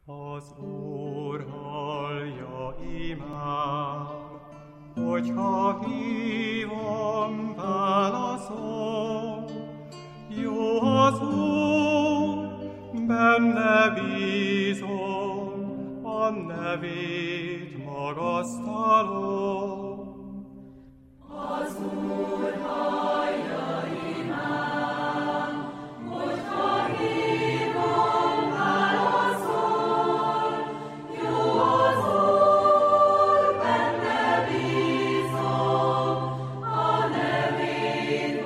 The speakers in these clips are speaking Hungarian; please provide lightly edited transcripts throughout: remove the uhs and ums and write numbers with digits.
Az Úr hallja imám, hogyha hívom, válaszol. Jó az Úr, benne bízom, a nevét magasztalom. Az Úr hallja imám, hogyha hívom, válaszol. Jó az Úr, benne bízom, a nevét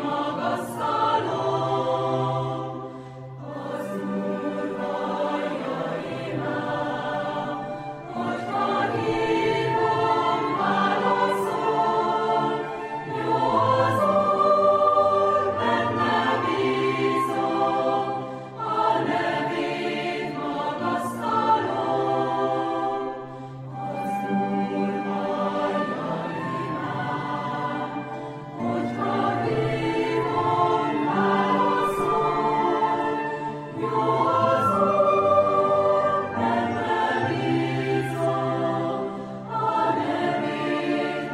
magasztalom. Az Úr hallja imám, hogyha hívom, válaszol. Jó az Úr, benne bízom, a nevét magasztalom. Az Úr hallja imám, hogyha hívom, válaszol. Jó az Úr, benne bízom, a nevét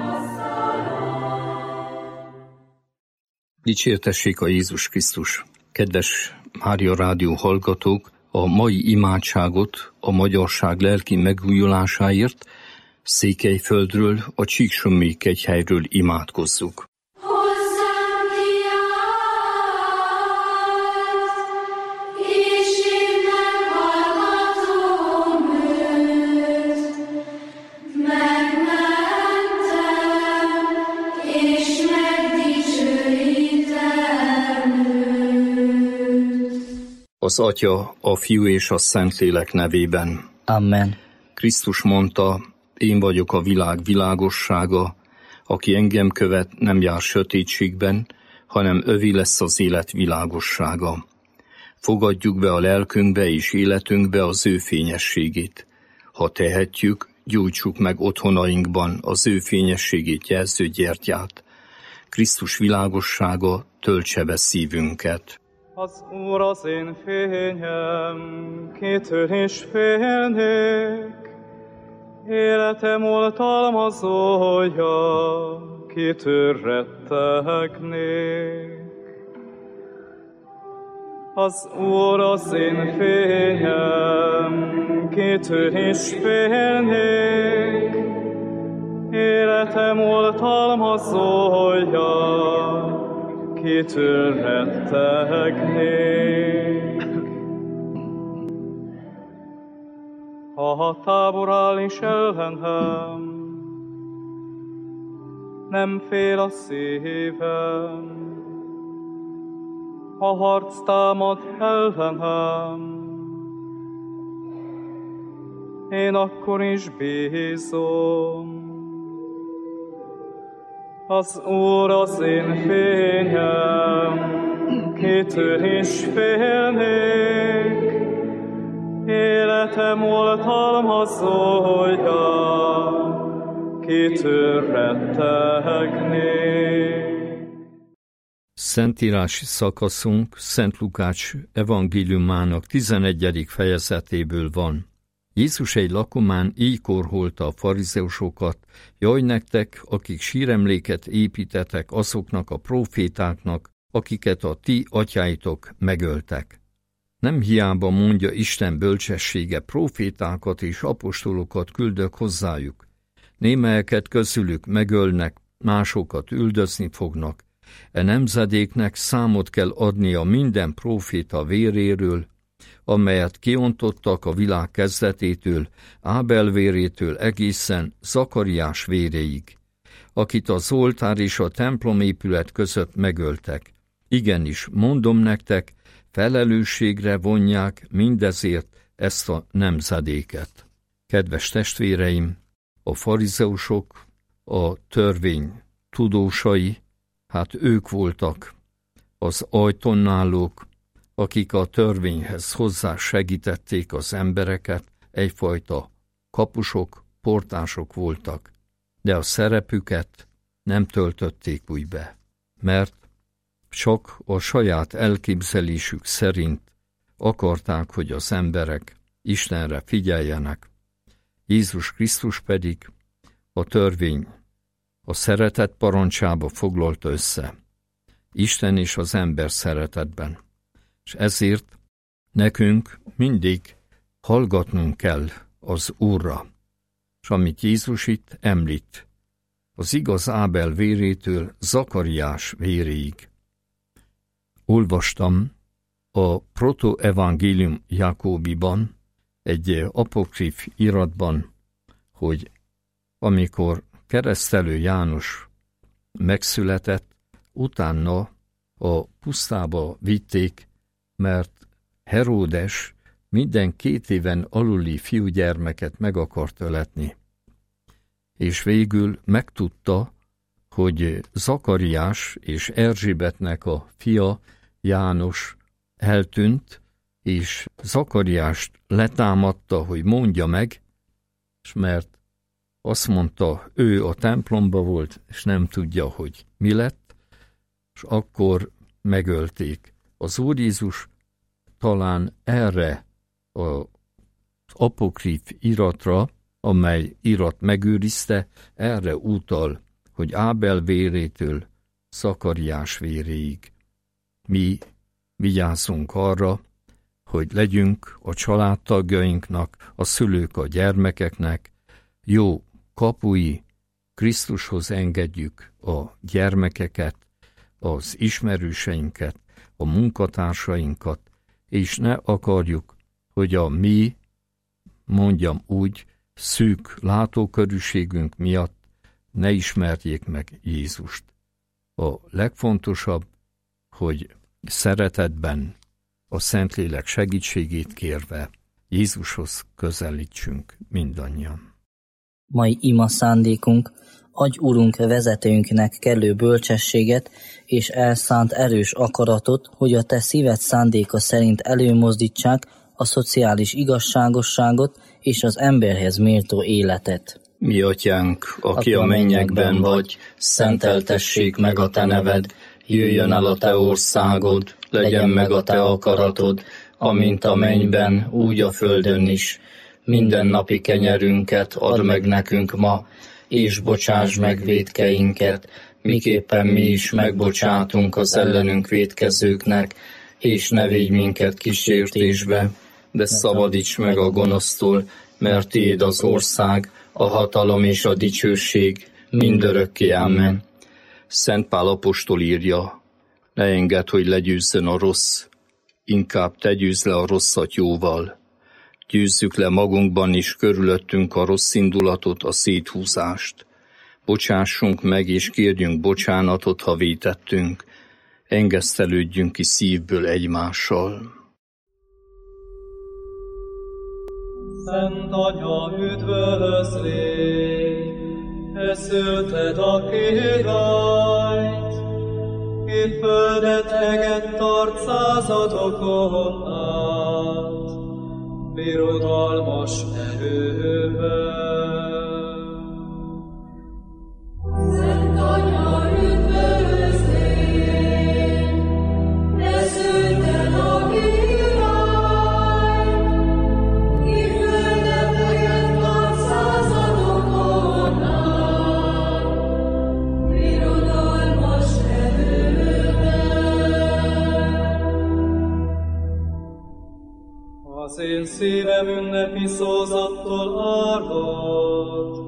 magasztalom. Dicsértessék a Jézus Krisztus! Kedves Mária Rádió hallgatók, a mai imádságot a magyarság lelki megújulásáért Székelyföldről, a Csíksomlyai kegyhelyről imádkozzuk. Hozzám kiállt, és én meghallgatom őt. Megmentem, és megdicsőítem őt. Az Atya, a Fiú és a Szentlélek nevében. Amen. Krisztus mondta, én vagyok a világ világossága, aki engem követ, nem jár sötétségben, hanem övé lesz az élet világossága. Fogadjuk be a lelkünkbe és életünkbe az ő fényességét. Ha tehetjük, gyújtsuk meg otthonainkban az ő fényességét jelző gyertyát. Krisztus világossága töltse be szívünket. Az Úr az én fényem, kitől is félnék. Életem oltalmazója, kitől rettegnék. Az Úr az én fényem, kitől is félnék. Életem oltalmazója, kitől rettegnék. Ha tábor áll is ellenem, nem fél a szívem. Ha harc támad ellenem, én akkor is bízom. Az Úr az én fényem, kitől is félnék. Életem oltalmazója, kitől rettegnék. Szentírási szakaszunk Szent Lukács evangéliumának 11. fejezetéből van. Jézus egy lakomán így korholta a farizeusokat: jaj nektek, akik síremléket építetek azoknak a prófétáknak, akiket a ti atyáitok megöltek. Nem hiába mondja Isten bölcsessége, prófétákat és apostolokat küldök hozzájuk. Némelyeket közülük megölnek, másokat üldözni fognak. E nemzedéknek számot kell adnia minden próféta véréről, amelyet kiontottak a világ kezdetétől, Ábel vérétől egészen Zakariás véréig, akit az oltár és a templomépület között megöltek. Igenis, mondom nektek, felelősségre vonják mindezért ezt a nemzedéket. Kedves testvéreim, a farizeusok, a törvény tudósai, hát ők voltak az ajtón állók, akik a törvényhez hozzá segítették az embereket, egyfajta kapusok, portások voltak, de a szerepüket nem töltötték úgy be, mert csak a saját elképzelésük szerint akarták, hogy az emberek Istenre figyeljenek. Jézus Krisztus pedig a törvény a szeretet parancsába foglalta össze. Isten és az ember szeretetben. És ezért nekünk mindig hallgatnunk kell az Úrra. És amit Jézus itt említ, az igaz Ábel vérétől Zakariás véréig. Olvastam a Protoevangélium Jákóbiban, egy apokrif iratban, hogy amikor keresztelő János megszületett, utána a pusztába vitték, mert Heródes minden 2 éven aluli fiúgyermeket meg akart öletni. És végül megtudta, hogy Zakariás és Erzsébetnek a fia János eltűnt, és Zakariást letámadta, hogy mondja meg, és mert azt mondta, ő a templomba volt, és nem tudja, hogy mi lett, és akkor megölték. Az Úr Jézus talán erre az apokrif iratra, amely irat megőrizte, erre utal, hogy Ábel vérétől Zakariás véréig. Mi vigyázzunk arra, hogy legyünk a családtagjainknak, a szülők a gyermekeknek jó kapui, Krisztushoz engedjük a gyermekeket, az ismerőseinket, a munkatársainkat, és ne akarjuk, hogy a mi, mondjam úgy, szűk látókörűségünk miatt ne ismerjék meg Jézust. A legfontosabb, hogy szeretetben, a Szentlélek segítségét kérve Jézushoz közelítsünk mindannyian. Mai ima szándékunk, adj Urunk vezetőnknek kellő bölcsességet és elszánt erős akaratot, hogy a te szíved szándéka szerint előmozdítsák a szociális igazságosságot és az emberhez méltó életet. Mi atyánk, aki a mennyekben vagy, szenteltessék meg a te neved, jöjjön el a te országod, legyen meg a te akaratod, amint a mennyben, úgy a földön is. Mindennapi kenyerünket add meg nekünk ma, és bocsáss meg vétkeinket, miképpen mi is megbocsátunk az ellenünk vétkezőknek, és ne vigy minket kísértésbe, de szabadíts meg a gonosztól, mert tiéd az ország, a hatalom és a dicsőség mindörökké. Amen. Szent Pál apostol írja, ne engedd, hogy legyőzzön a rossz, inkább te győzz le a rosszat jóval. Győzzük le magunkban is körülöttünk a rossz indulatot, a széthúzást. Bocsássunk meg és kérjünk bocsánatot, ha vétettünk. Engesztelődjünk ki szívből egymással. Szent Anya, üdvözlégy, te szülted a királyt, ki földet eget tart századokon át, birodalmas erővel. Szent Anya, üdvözlégy, te szülted a királyt, ki földet eget tart századokon át, birodalmas erővel. Az én szívem ünnepi szózattól árvad,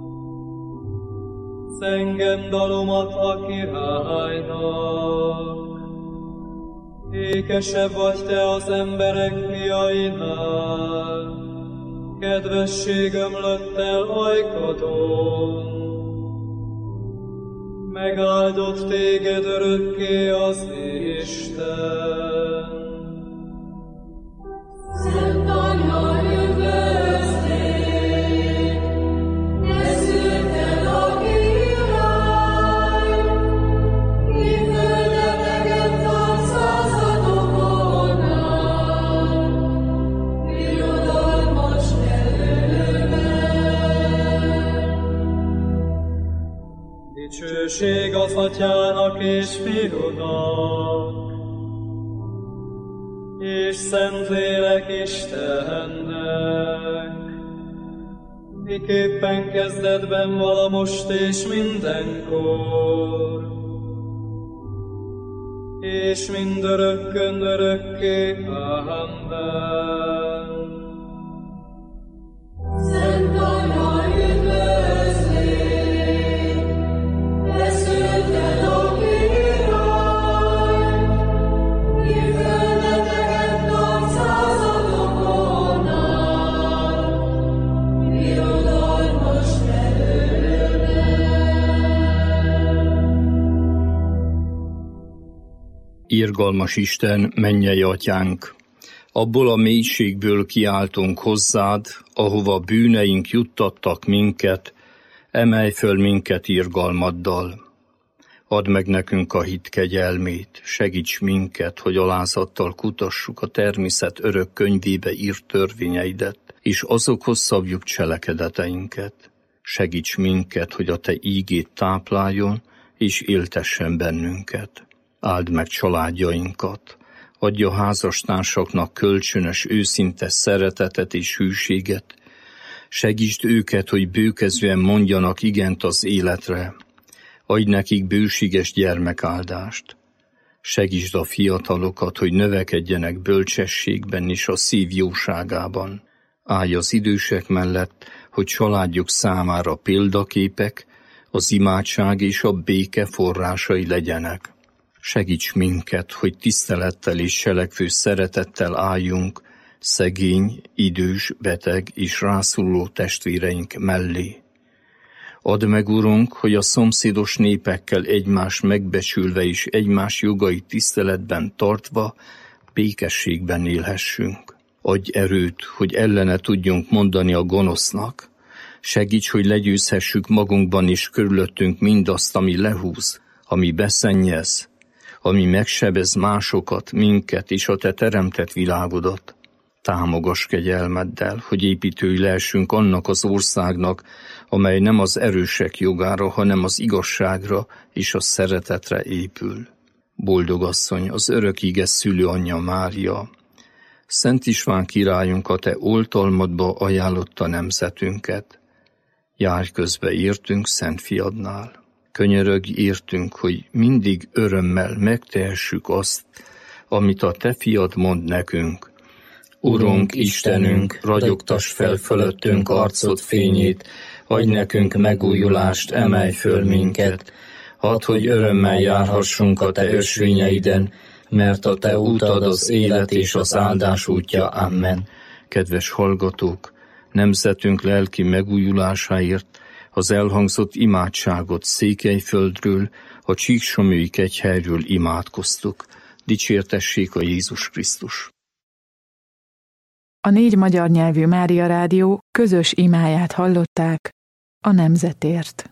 zengem dalomat a királynak. Ékesebb vagy te az emberek fiainál, kedvesség ömlött el ajkadon. Megáldott téged örökké az Isten. Szent Anya, üdvözlégy, te szülted a királyt, ki földet eget tart századokon át, birodalmas erővel. Dicsőség az Atyának és Fiúnak, és szentlélek Istennek, miképpen kezdetben vala most és mindenkor, és mindörökkön örökké. Amen. Szent Anya, üdvözlégy, feszülten a király, ki földeteket napszázadokon át, birodalmas Irgalmas Isten, mennyei Atyánk, abból a mélységből kiáltunk hozzád, ahova bűneink juttattak minket, emelj föl minket irgalmaddal. Add meg nekünk a hit kegyelmét, segíts minket, hogy alázattal kutassuk a természet örök könyvébe írt törvényeidet, és azokhoz szabjuk cselekedeteinket. Segíts minket, hogy a te ígét tápláljon, és éltessen bennünket. Áld meg családjainkat, adj a házastársaknak kölcsönös, őszinte szeretetet és hűséget. Segítsd őket, hogy bőkezően mondjanak igent az életre. Adj nekik bőséges gyermekáldást. Segítsd a fiatalokat, hogy növekedjenek bölcsességben és a szív jóságában. Állj az idősek mellett, hogy családjuk számára példaképek, az imádság és a béke forrásai legyenek. Segíts minket, hogy tisztelettel és selekvő szeretettel álljunk szegény, idős, beteg és rászoruló testvéreink mellé. Add meg, Urunk, hogy a szomszédos népekkel egymást megbecsülve és egymás jogait tiszteletben tartva békességben élhessünk. Adj erőt, hogy ellene tudjunk mondani a gonosznak. Segíts, hogy legyőzhessük magunkban és körülöttünk mindazt, ami lehúz, ami beszennyez, ami megsebez másokat, minket és a te teremtett világodat. Támogass kegyelmeddel, hogy építői lehessünk annak az országnak, amely nem az erősek jogára, hanem az igazságra és a szeretetre épül. Boldog asszony, az örök ige szülőanyja Mária, Szent István királyunk a te oltalmadba ajánlotta nemzetünket. Járj közbe értünk Szent Fiadnál. Könyörögj értünk, hogy mindig örömmel megtehessük azt, amit a te fiad mond nekünk. Urunk, Istenünk, ragyogtass fel fölöttünk arcod fényét, adj nekünk megújulást, emelj föl minket. Hadd, hogy örömmel járhassunk a te ösvényeiden, mert a te útad az élet és az áldás útja. Amen. Kedves hallgatók, nemzetünk lelki megújulásáért az elhangzott imádságot Székelyföldről, a Csíksomlyói kegyhelyről imádkoztuk. Dicsértessék a Jézus Krisztus! A 4 magyar nyelvű Mária Rádió közös imáját hallották a nemzetért.